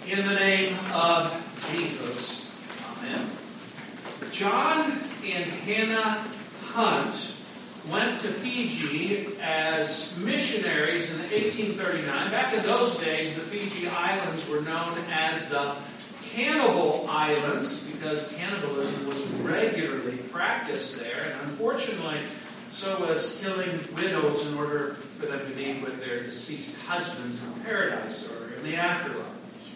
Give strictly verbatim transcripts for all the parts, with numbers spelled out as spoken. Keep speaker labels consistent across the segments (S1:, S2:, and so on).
S1: In the name of Jesus, amen. John and Hannah Hunt went to Fiji as missionaries in eighteen thirty-nine. Back in those days, the Fiji Islands were known as the Cannibal Islands because cannibalism was regularly practiced there, and unfortunately, so was killing widows in order for them to be with their deceased husbands in paradise or in the afterlife.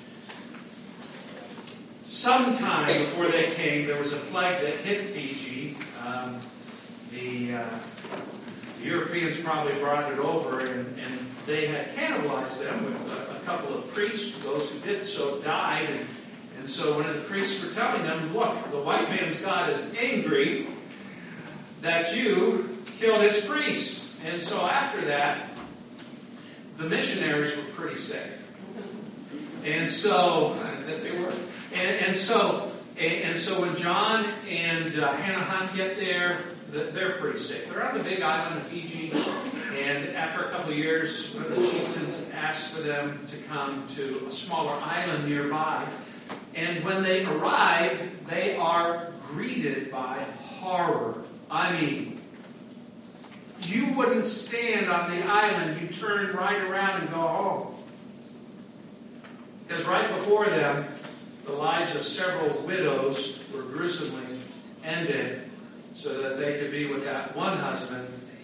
S1: Sometime before they came, there was a plague that hit Fiji. Um, the, uh, the Europeans probably brought it over, and, and they had cannibalized them with a, a couple of priests. Those who did so died, and, and so one of the priests were telling them, look, the white man's God is angry that you killed his priests. And so after that, the missionaries were pretty safe. And so uh, they were... And, and so, and, and so when John and uh, Hannah Hunt get there, the, they're pretty safe. They're on the big island of Fiji, and after a couple of years, one of the chieftains asked for them to come to a smaller island nearby. And when they arrive, they are greeted by horror. I mean, you wouldn't stand on the island. You turn right around and go home. Because right before them, the lives of several widows were gruesomely ended so that they could be with that one husband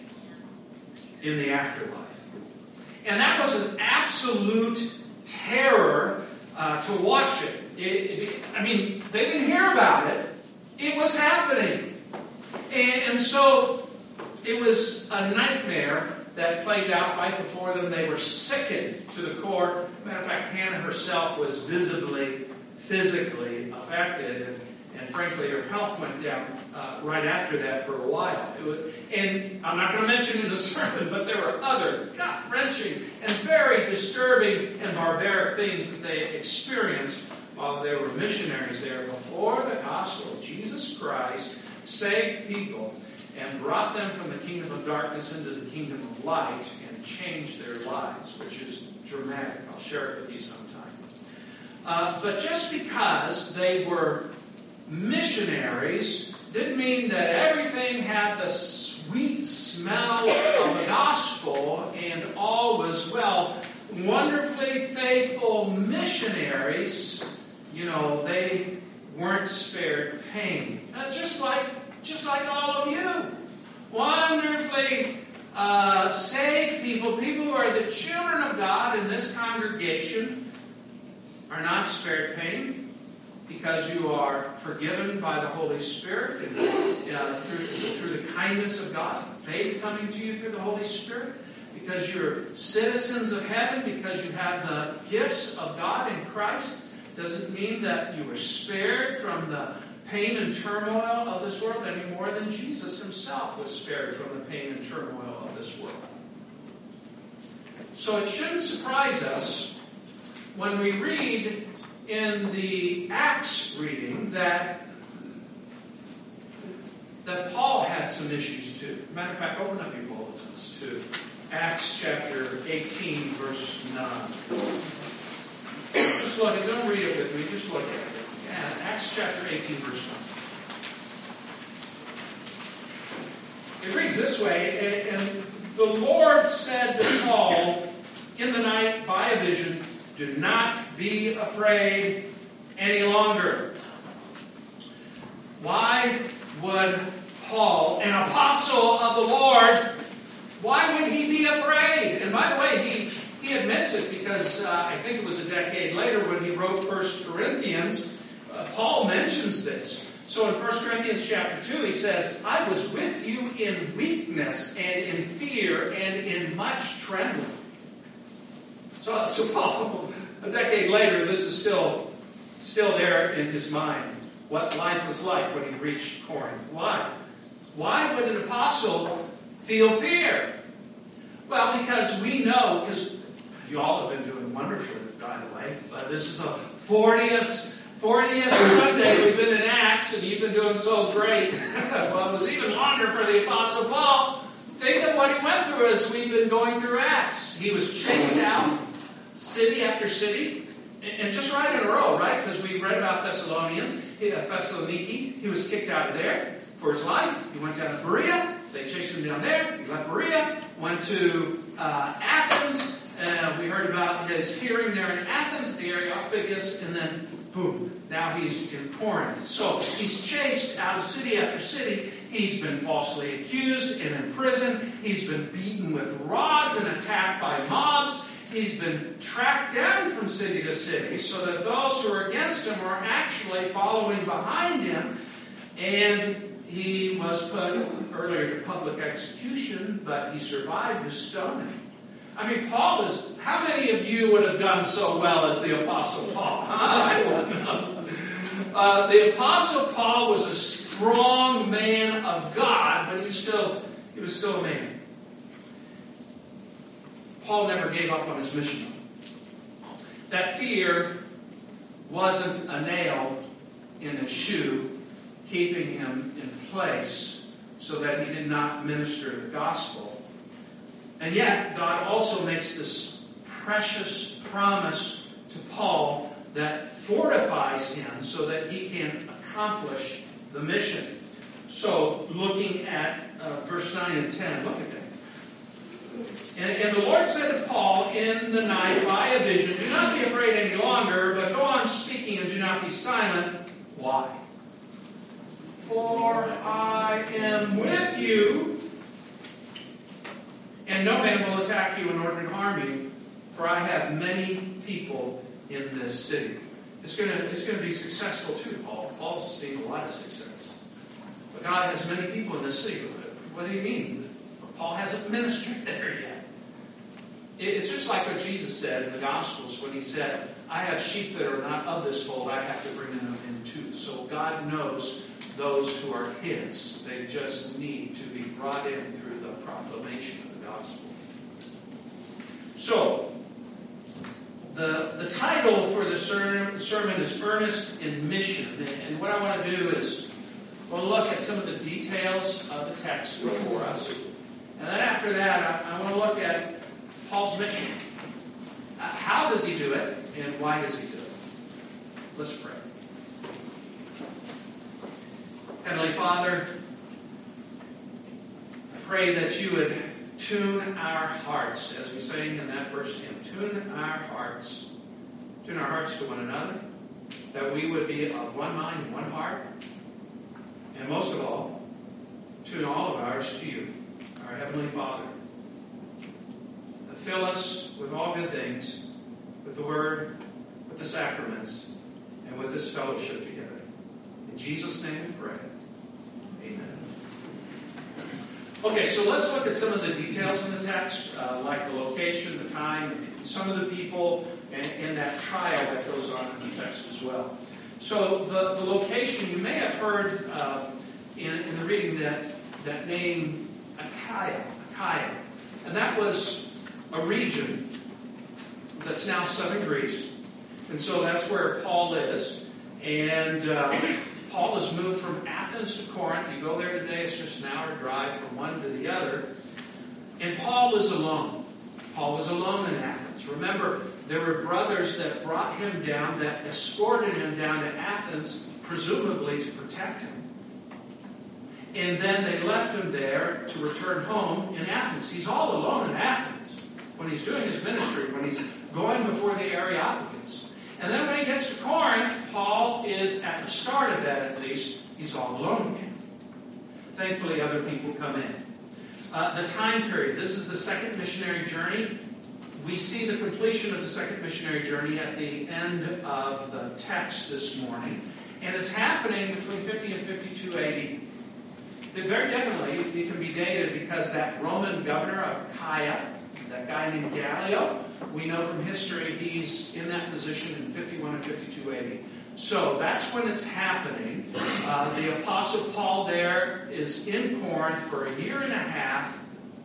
S1: in the afterlife. And that was an absolute terror uh, to watch it. It, it. I mean, they didn't hear about it. It was happening. And, and so it was a nightmare that played out right before them. They were sickened to the core. Matter of fact, Hannah herself was visibly physically affected, and, and frankly, her health went down uh, right after that for a while. It was, and I'm not going to mention in the sermon, but there were other gut-wrenching and very disturbing and barbaric things that they experienced while they were missionaries there before the gospel of Jesus Christ saved people and brought them from the kingdom of darkness into the kingdom of light and changed their lives, which is dramatic. I'll share it with you sometime. Uh, but just because they were missionaries didn't mean that everything had the sweet smell of the gospel and all was well. Wonderfully faithful missionaries, you know, they weren't spared pain. Uh, just like, just like all of you. Wonderfully uh, saved people, people who are the children of God in this congregation, are not spared pain because you are forgiven by the Holy Spirit and uh, through, through the kindness of God, faith coming to you through the Holy Spirit, because you're citizens of heaven, because you have the gifts of God in Christ. Doesn't mean that you were spared from the pain and turmoil of this world any more than Jesus himself was spared from the pain and turmoil of this world. So it shouldn't surprise us when we read in the Acts reading that, that Paul had some issues too. Matter of fact, open up your bulletins to Acts chapter eighteen, verse nine. Just look at it. Don't read it with me. Just look at it. Yeah, Acts chapter eighteen, verse nine. It reads this way, and, and the Lord said to Paul in the night by a vision, do not be afraid any longer. Why would Paul, an apostle of the Lord, why would he be afraid? And by the way, he, he admits it because uh, I think it was a decade later when he wrote First Corinthians, uh, Paul mentions this. So in First Corinthians chapter two, he says, I was with you in weakness and in fear and in much trembling. So, so Paul, a decade later, this is still, still there in his mind. What life was like when he reached Corinth. Why? Why would an apostle feel fear? Well, because we know, because you all have been doing wonderfully, by the way. But this is the fortieth, fortieth Sunday we've been in Acts, and you've been doing so great. Well, it was even longer for the Apostle Paul. Think of what he went through as we've been going through Acts. He was chased out, city after city, And just right in a row, right? Because we read about Thessalonians, Thessaloniki. He was kicked out of there for his life. He went down to Berea. They chased him down there. He left Berea. Went to uh, Athens. Uh, we heard about his hearing there in Athens at the Areopagus. And then, boom, now he's in Corinth. So he's chased out of city after city. He's been falsely accused and in prison. He's been beaten with rods and attacked by mobs. He's been tracked down from city to city so that those who are against him are actually following behind him. And he was put earlier to public execution, but he survived the stoning. I mean, Paul is... How many of you would have done so well as the Apostle Paul? I wouldn't have. Uh, the Apostle Paul was a strong man of God, but he was still, he was still a man. Paul never gave up on his mission. That fear wasn't a nail in his shoe, keeping him in place so that he did not minister the gospel. And yet, God also makes this precious promise to Paul that fortifies him so that he can accomplish the mission. So, looking at uh, verse nine and ten, look at that. And, and the Lord said to Paul in the night by a vision, do not be afraid any longer, but go on speaking and do not be silent. Why? For I am with you, and no man will attack you in order to harm you, for I have many people in this city. It's going to, it's going to be successful too, Paul. Paul's seen a lot of success. But God has many people in this city. What do you mean? Paul hasn't ministered there yet. It's just like what Jesus said in the Gospels when he said, I have sheep that are not of this fold, I have to bring them in too. So God knows those who are his. They just need to be brought in through the proclamation of the gospel. So, the, the title for the sermon is Earnest in Mission. And what I want to do is we'll look at some of the details of the text before us. And then after that, I, I want to look at Paul's mission. Uh, how does he do it, and why does he do it? Let's pray. Heavenly Father, I pray that you would tune our hearts, as we sang in that first hymn, tune our hearts, tune our hearts to one another, that we would be of one mind and one heart, and most of all, tune all of ours to you, our Heavenly Father. Fill us with all good things, with the Word, with the sacraments, and with this fellowship together. In Jesus' name we pray. Amen. Okay, so let's look at some of the details in the text, uh, like the location, the time, some of the people, and, and that trial that goes on in the text as well. So the, the location, you may have heard uh, in, in the reading that, that name Achaia, Achaia. And that was a region that's now southern Greece. And so that's where Paul is. And uh, Paul has moved from Athens to Corinth. You go there today, it's just an hour drive from one to the other. And Paul was alone. Paul was alone in Athens. Remember, there were brothers that brought him down, that escorted him down to Athens, presumably to protect him. And then they left him there to return home in Athens. He's all alone in Athens when he's doing his ministry, when he's going before the Areopagus. And then when he gets to Corinth, Paul is, at the start of that at least, he's all alone again. Thankfully, other people come in. Uh, the time period, this is the second missionary journey. We see the completion of the second missionary journey at the end of the text this morning. And it's happening between fifty and fifty-two A D. Very definitely, it can be dated because that Roman governor of Achaia, that guy named Gallio, we know from history he's in that position in fifty-one and fifty-two A D. So that's when it's happening. Uh, the Apostle Paul there is in Corinth for a year and a half.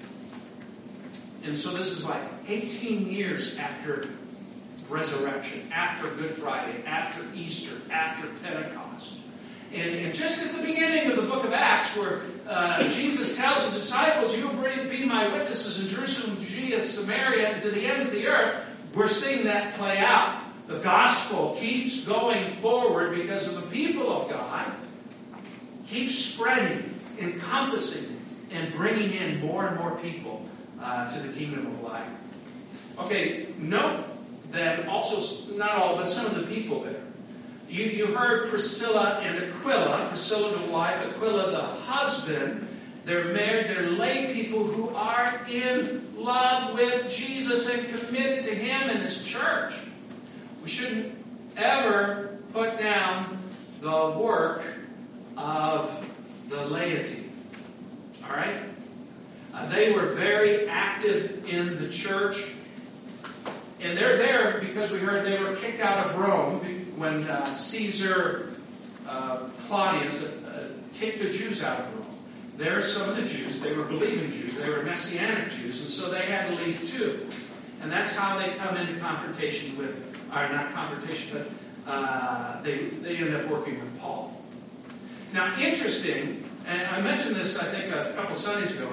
S1: And so this is like eighteen years after resurrection, after Good Friday, after Easter, after Pentecost. And, and just at the beginning of the book of Acts, where uh, Jesus tells his disciples, you will be my witnesses in Jerusalem, Judea, Samaria, and to the ends of the earth, we're seeing that play out. the gospel keeps going forward because of the people of God, keeps spreading, encompassing, and bringing in more and more people uh, to the kingdom of light. Okay, note that also, not all, but some of the people there. You, you heard Priscilla and Aquila, Priscilla the wife, Aquila the husband. They're married, they're lay people who are in love with Jesus and committed to Him and His church. We shouldn't ever put down the work of the laity. All right? Uh, they were very active in the church. And they're there because we heard they were kicked out of Rome when uh, Caesar uh, Claudius uh, kicked the Jews out of Rome. There are some of the Jews, they were believing Jews, they were Messianic Jews, and so they had to leave too. And that's how they come into confrontation with, or not confrontation, but uh, they, they end up working with Paul. Now, interesting, and I mentioned this, I think, a couple Sundays ago.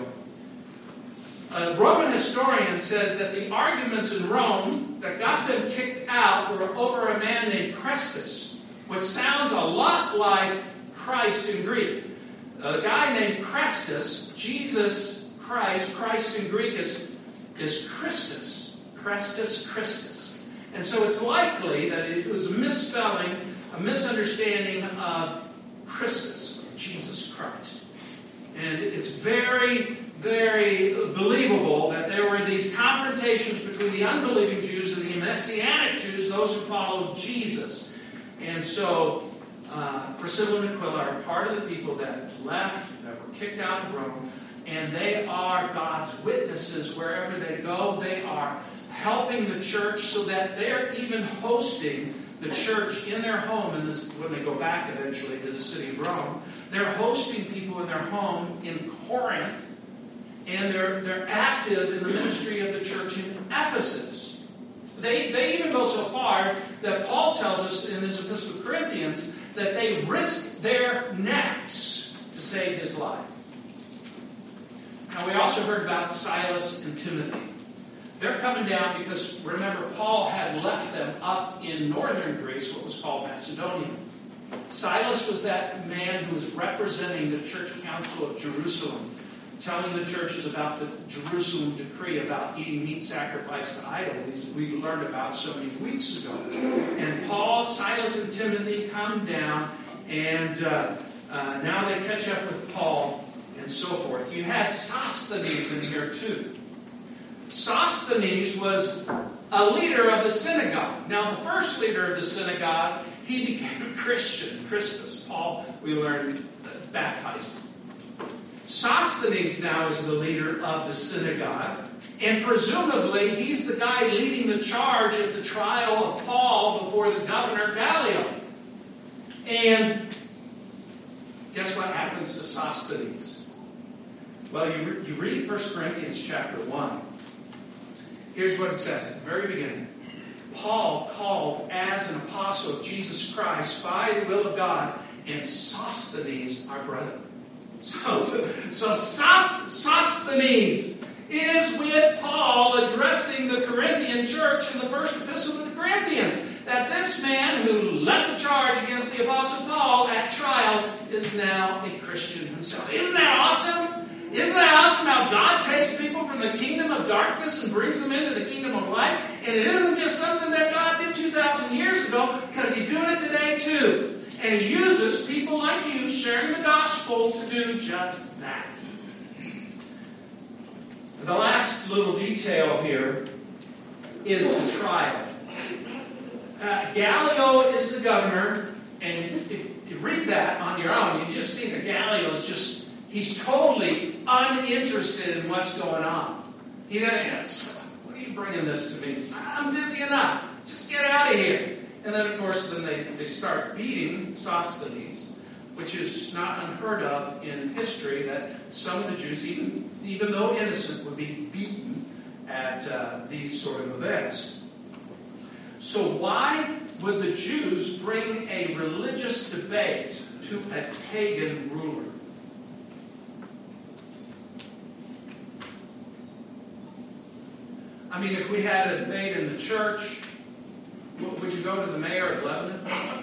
S1: A Roman historian says that the arguments in Rome that got them kicked out were over a man named Chrestus, which sounds a lot like Christ in Greek. A guy named Chrestus, Jesus Christ, Christ in Greek is, is Christus. Chrestus, Christus. And so it's likely that it was a misspelling, a misunderstanding of Christus, Jesus Christ. And it's very, very believable that there were these confrontations between the unbelieving Jews and the Messianic Jews, those who followed Jesus. And so uh, Priscilla and Aquila are part of the people that left, that were kicked out of Rome, and they are God's witnesses wherever they go. They are helping the church so that they're even hosting the church in their home in this, when they go back eventually to the city of Rome. They're hosting people in their home in Corinth, and they're, they're active in the ministry of the church in Ephesus. They, they even go so far that Paul tells us in his epistle to Corinthians that they risked their necks to save his life. Now, we also heard about Silas and Timothy. They're coming down because, remember, Paul had left them up in northern Greece, what was called Macedonia. Silas was that man who was representing the church council of Jerusalem, telling the churches about the Jerusalem decree about eating meat sacrificed to idols we learned about so many weeks ago. And Paul, Silas, and Timothy come down, and uh, uh, now they catch up with Paul and so forth. You had Sosthenes in here too. Sosthenes was a leader of the synagogue. Now, the first leader of the synagogue, he became a Christian. Crispus, Paul, we learned, uh, baptized him. Sosthenes now is the leader of the synagogue, and presumably he's the guy leading the charge at the trial of Paul before the governor Gallio. And guess what happens to Sosthenes? Well, you, re- you read First Corinthians chapter one. Here's what it says at the very beginning. Paul, called as an apostle of Jesus Christ by the will of God, and Sosthenes, our brother. So, so Sosthenes is with Paul addressing the Corinthian church in the first epistle to the Corinthians. That this man who led the charge against the Apostle Paul at trial is now a Christian himself. Isn't that awesome? Isn't that awesome how God takes people from the kingdom of darkness and brings them into the kingdom of light? And it isn't just something that God did two thousand years ago, because He's doing it today too. And He uses people like you sharing the gospel to do just that. The last little detail here is the trial. Uh, Gallio is the governor, and if you read that on your own, you just see that Gallio is just, he's totally uninterested in what's going on. He doesn't, what are you bringing this to me? I'm busy enough. Just get out of here. And then, of course, then they, they start beating Sosthenes, which is not unheard of in history, that some of the Jews, even, even though innocent, would be beaten at uh, these sort of events. So why would the Jews bring a religious debate to a pagan ruler? I mean, if we had a debate in the church, we would you go to the mayor of Lebanon?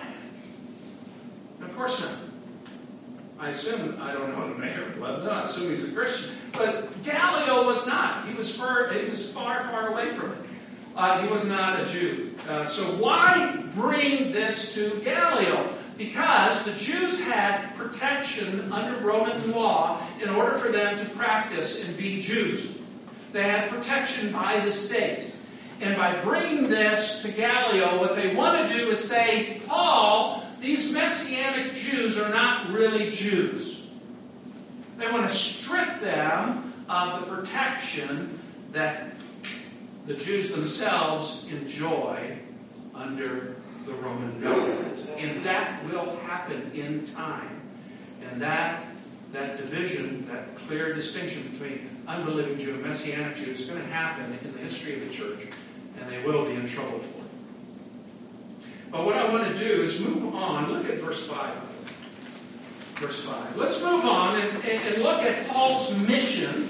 S1: Of course not. I assume, I don't know the mayor of Lebanon, I assume he's a Christian. But Gallio was not. He was far, he was far, far away from it. Uh, he was not a Jew. Uh, so why bring this to Gallio? Because the Jews had protection under Roman law in order for them to practice and be Jews. They had protection by the state. And by bringing this to Gallio, what they want to do is say, Paul, these Messianic Jews are not really Jews. They want to strip them of the protection that the Jews themselves enjoy under the Roman government. And that will happen in time. And that, that division, that clear distinction between unbelieving Jew and Messianic Jew is going to happen in the history of the church. And they will be in trouble for it. But what I want to do is move on. Look at verse five. Verse five. Let's move on and, and, and look at Paul's mission.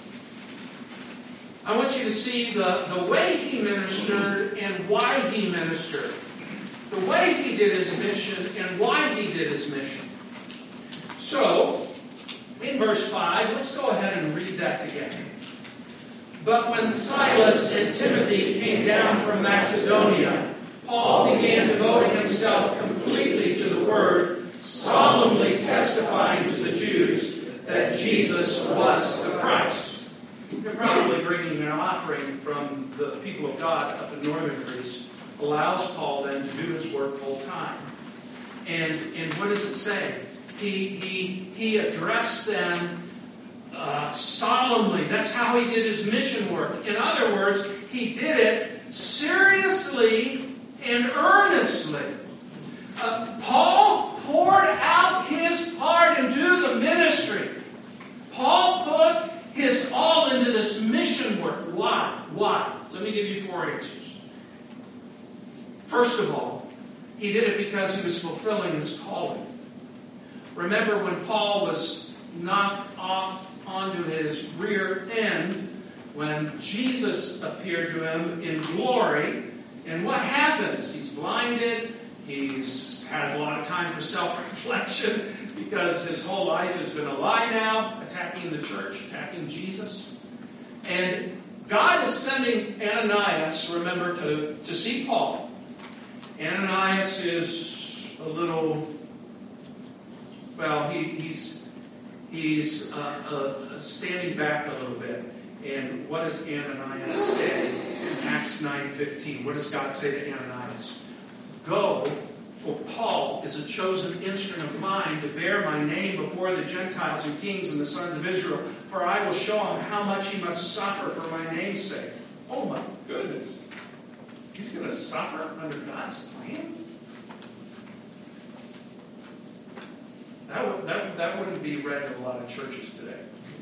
S1: I want you to see the, the way he ministered and why he ministered. The way he did his mission and why he did his mission. So, in verse five, let's go ahead and read that together. But when Silas and Timothy came down from Macedonia, Paul began devoting himself completely to the word, solemnly testifying to the Jews that Jesus was the Christ. You're probably bringing an offering from the people of God up in northern Greece. Allows Paul then to do his work full time. And, and what does it say? He, he, he addressed them uh, solemnly. That's how he did his mission work. In other words, he did it seriously and earnestly. Uh, Paul poured out his part into the ministry. Paul put his all into this mission work. Why? Why? Let me give you four answers. First of all, he did it because he was fulfilling his calling. Remember when Paul was knocked off onto his rear end, when Jesus appeared to him in glory, and what happens? He's blinded, he has a lot of time for self-reflection, because his whole life has been a lie now, attacking the church, attacking Jesus. And God is sending Ananias, remember, to, to see Paul. Ananias is a little, well, he, he's he's uh, uh, standing back a little bit. And what does Ananias say in Acts nine fifteen? What does God say to Ananias? Go, for Paul is a chosen instrument of mine to bear my name before the Gentiles and kings and the sons of Israel, for I will show him how much he must suffer for my name's sake. Oh my goodness. He's going to suffer under God's plan? That, would, that, that wouldn't be read in a lot of churches today.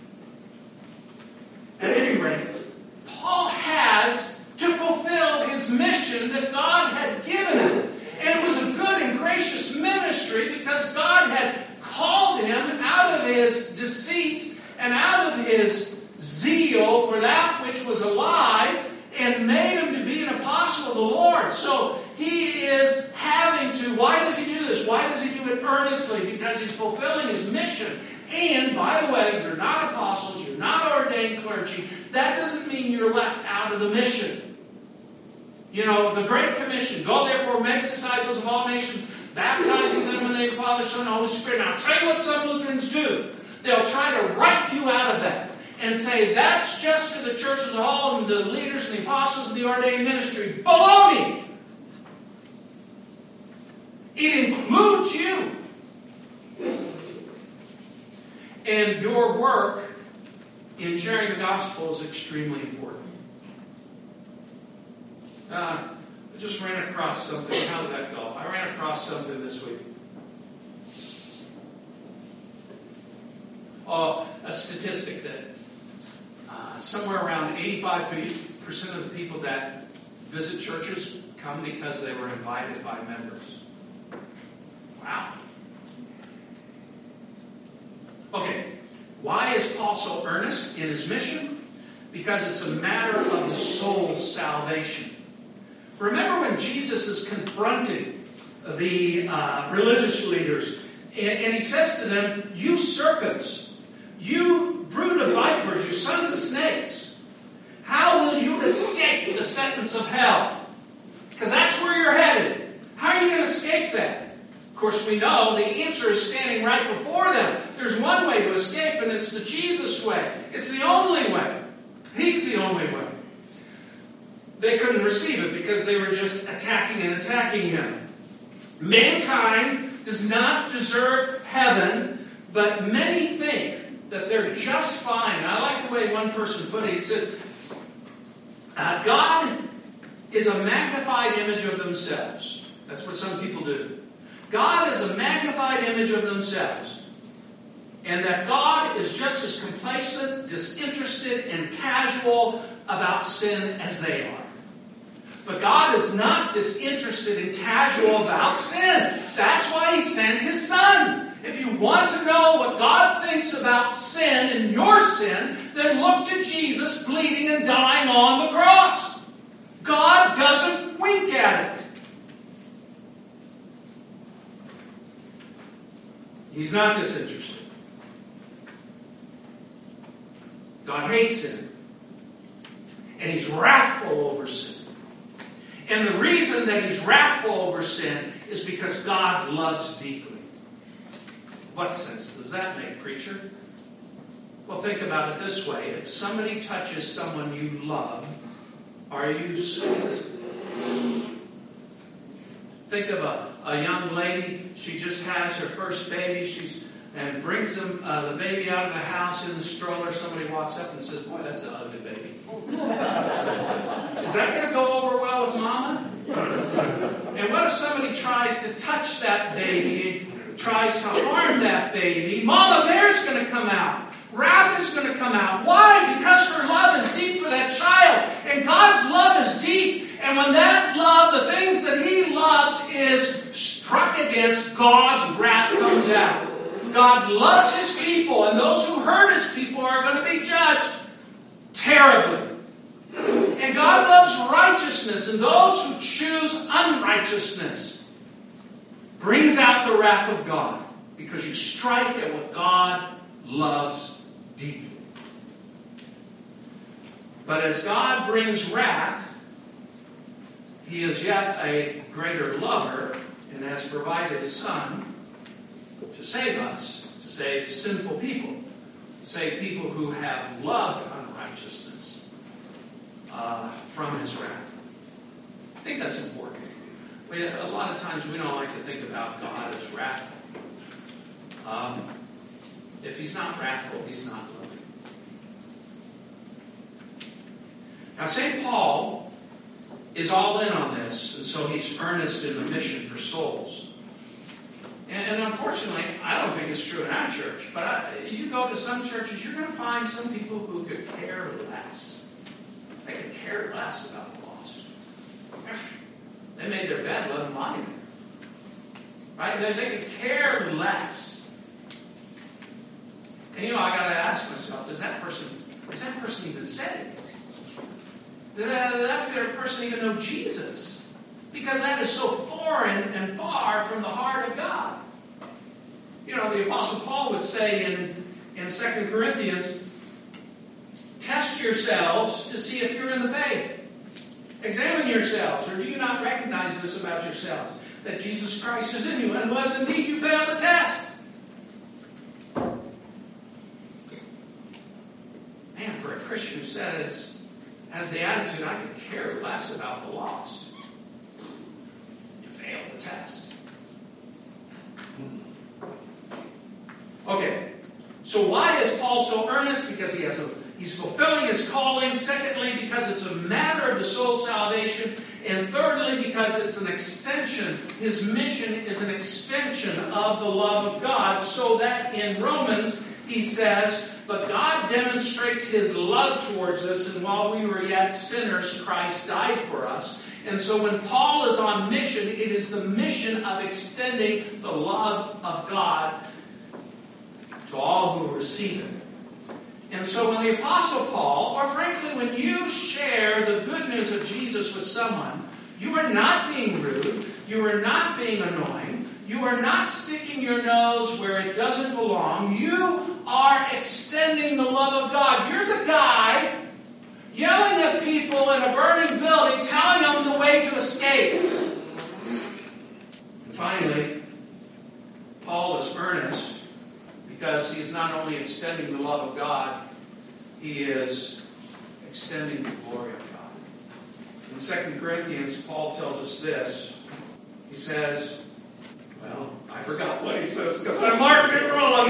S1: At any rate, Paul has to fulfill his mission that God had given him. And it was a good and gracious ministry because God had called him out of his deceit and out of his zeal for that which was a lie, and made him to be an apostle of the Lord. So he is having to, why does he do this? Why does he do it earnestly? Because he's fulfilling his mission. And, by the way, you're not apostles, you're not ordained clergy. That doesn't mean you're left out of the mission. You know, the Great Commission, go therefore make disciples of all nations, baptizing them in the name of the Father, Son, and Holy Spirit. Now, I'll tell you what some Lutherans do. They'll try to write you out of that and say that's just to the church as a whole and the leaders and the apostles and the ordained ministry. Baloney! It includes you. And your work in sharing the gospel is extremely important. Uh, I just ran across something. How did that go? I ran across something this week. Oh, a statistic that uh, somewhere around eighty-five percent of the people that visit churches come because they were invited by members. Wow. Okay, why is Paul so earnest in his mission? Because it's a matter of the soul's salvation. Remember when Jesus is confronting the uh, religious leaders, and, and he says to them, "You serpents, you brood of vipers, you sons of snakes, how will you escape the sentence of hell?" Because that's where you're headed. How are you going to escape that? Of course, we know the answer is standing right before them. There's one way to escape, and it's the Jesus way. It's the only way. He's the only way. They couldn't receive it because they were just attacking and attacking him. Mankind does not deserve heaven, but many think that they're just fine. I like the way one person put it. He says, uh, God is a magnified image of themselves. That's what some people do. God is a magnified image of themselves. And that God is just as complacent, disinterested, and casual about sin as they are. But God is not disinterested and casual about sin. That's why He sent His Son. If you want to know what God thinks about sin and your sin, then look to Jesus bleeding and dying on the cross. God doesn't wink at it. He's not disinterested. God hates sin. And He's wrathful over sin. And the reason that He's wrathful over sin is because God loves deeply. What sense does that make, preacher? Well, think about it this way. If somebody touches someone you love, are you sweet? Think of a, a young lady. She just has her first baby. She's and brings them, uh, the baby out of the house in the stroller. Somebody walks up and says, "Boy, that's an ugly baby." Is that going to go over well with Mama? And what if somebody tries to touch that baby, tries to harm that baby? Mama Bear's going to come out. Wrath is going to come out. Why? Because her love is deep for that child. And God's love is deep. And when that love, the things that He loves, is struck against, God's wrath comes out. God loves His people, and those who hurt His people are going to be judged terribly. And God loves righteousness, and those who choose unrighteousness brings out the wrath of God, because you strike at what God loves deeply. But as God brings wrath, He is yet a greater lover and has provided His Son to save us, to save sinful people, to save people who have loved unrighteousness uh, from His wrath. I think that's important. We, a lot of times we don't like to think about God as wrathful. Um, if He's not wrathful, He's not loving. Now, Saint Paul is all in on this, and so he's earnest in the mission for souls. And, and unfortunately, I don't think it's true in our church, but I, you go to some churches, you're going to find some people who could care less. They could care less about the lost. They made their bed, let them lie there. Right? They, they could care less. And you know, I got to ask myself, does that person, is that person even saved? Does that, does that person even know Jesus? Because that is so foreign and far from the heart of God. You know, the Apostle Paul would say in, in Second Corinthians, test yourselves to see if you're in the faith. Examine yourselves, or do you not recognize this about yourselves, that Jesus Christ is in you, unless indeed you fail the test? Man, for a Christian who says, has the attitude, I could care less about the lost, you fail the test. Okay, so why is Paul so earnest? Because he has a, he's fulfilling his calling. Secondly, because it's a matter of the soul's salvation. And thirdly, because it's an extension. His mission is an extension of the love of God. So that in Romans, he says, but God demonstrates His love towards us, and while we were yet sinners, Christ died for us. And so when Paul is on mission, it is the mission of extending the love of God to all who receive it. And so when the Apostle Paul, or frankly when you share the good news of Jesus with someone, You are not being rude. You are not being annoying. You are not sticking your nose where it doesn't belong. You are extending the love of God. You're the guy yelling at people in a burning building, telling them the way to escape. And finally, Paul is earnest because he is not only extending the love of God, he is extending the glory of God. In Second Corinthians, Paul tells us this. He says, well, I forgot what he says because I marked it wrong.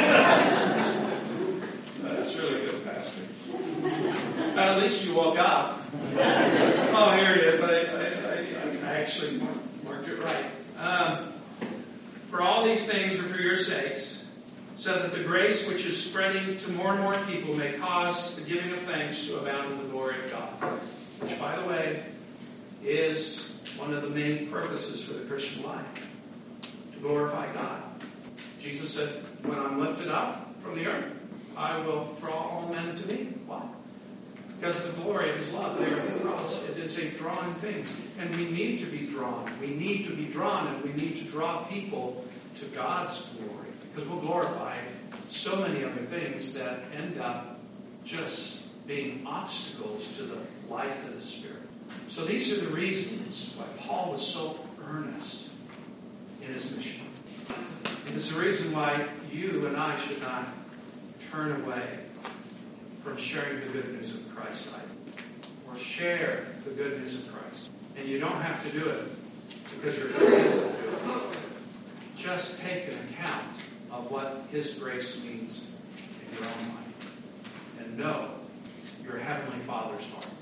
S1: That's really good, Pastor. At least you woke up. Oh, here it is. I, I, I, I actually marked, marked it right. Um, for all these things are for your sakes, so that the grace which is spreading to more and more people may cause the giving of thanks to abound in the glory of God. Which, by the way, is one of the main purposes for the Christian life. To glorify God. Jesus said, when I'm lifted up from the earth, I will draw all men to me. Why? Because of the glory of His love there at the cross. It is a drawing thing. And we need to be drawn. We need to be drawn, and we need to draw people to God's glory. Because we'll glorify so many other things that end up just being obstacles to the life of the Spirit. So these are the reasons why Paul was so earnest in his mission. And it's the reason why you and I should not turn away from sharing the good news of Christ either. Or share the good news of Christ. And you don't have to do it because you're able to do it. Just take an account of what His grace means in your own life. And know your Heavenly Father's heart.